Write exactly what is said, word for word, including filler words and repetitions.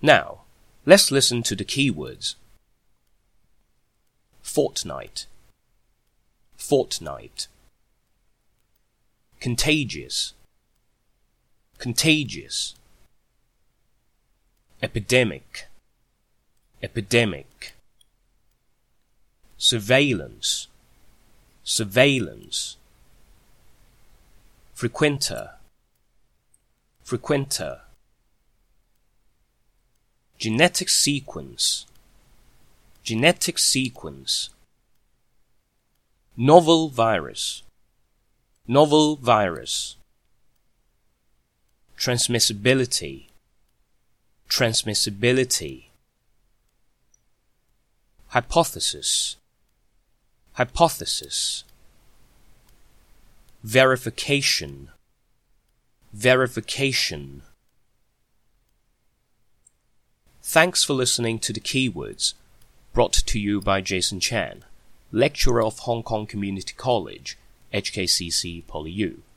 Now, let's listen to the keywords. Fortnight, fortnight. Contagious, contagious. Epidemic, epidemic. Surveillance, surveillance. Frequenter, frequenter. Genetic sequence, genetic sequence. Novel virus, novel virus. Transmissibility, transmissibility. Hypothesis, hypothesis. Verification, verification. Thanks for listening to the keywords, brought to you by Jason Chan, lecturer of Hong Kong Community College, H K C C PolyU.